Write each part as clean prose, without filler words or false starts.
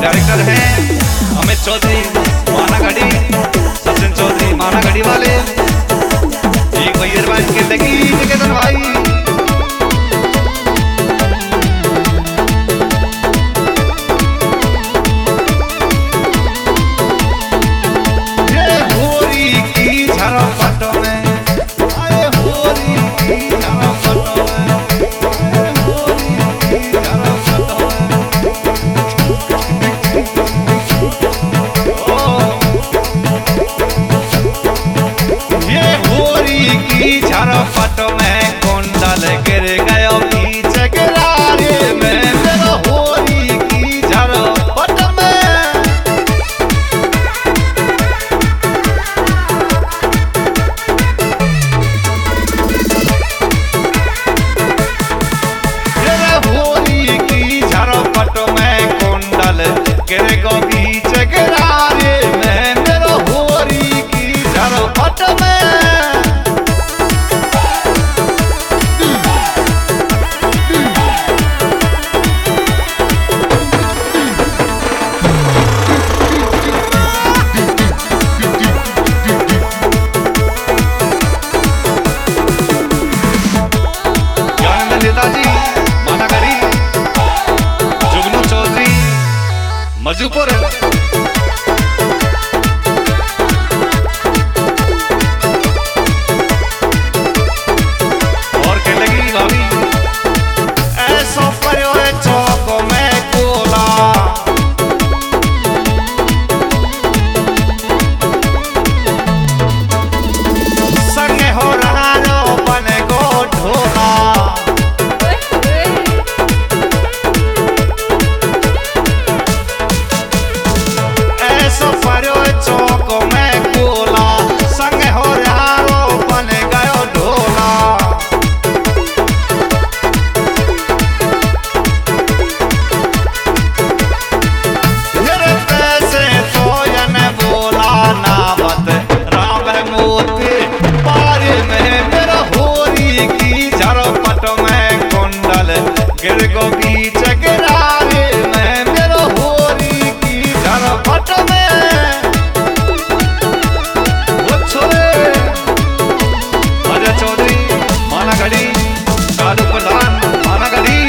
Director हैं अमित चौधरी मानागढ़ी, सचिन चौधरी मानागढ़ी वाले, एक भैया भाई के लगी निकेतन भाई। झरपट में कुंडल गिर गयो बीच गिरारे में, मेरा होरी की झरपट में। मेरा होरी की झरपट में कुंडल गिर गयो बीच गिरारे में, मेरा होरी की झरपट में। नेताजी मानागढ़ी, जुगनू चौधरी मजूपुर, और क्या लगी भाभी ऐसा पयो चौक में कोला, संग हो रहा रो बने को ढोला। चौक में कोला संग हो रहा रो बन गयो ढोला। मेरे पैसे तो यन बोला नावत राम मोती पारे में, मेरा होरी की झरपट में कुंडल गिर गो बीच गिरारे में, मेरा होरी की झरपट में। चौधरी मानागढ़ी, कालू प्रधान मानागढ़ी,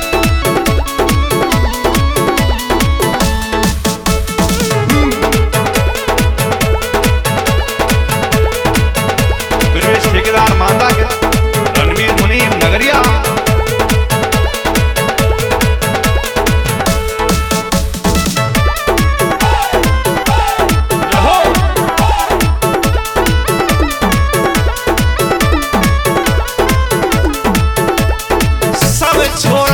ब्रिटिश ठेकेदार मांदा के रणवीर मुनीम नगरिया, छोड़